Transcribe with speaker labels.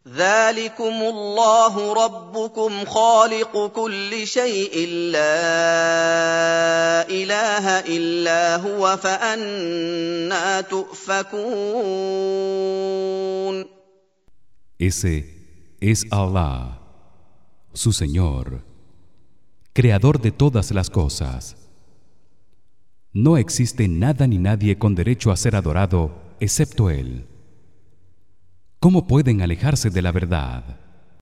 Speaker 1: ذلكم الله ربكم خالق كل شيء لا إله إلا هو فأنى تؤفكون.
Speaker 2: Ese es Allah, su Señor, creador de todas las cosas. No existe nada ni nadie con derecho a ser adorado excepto él. ¿Cómo pueden alejarse de la verdad?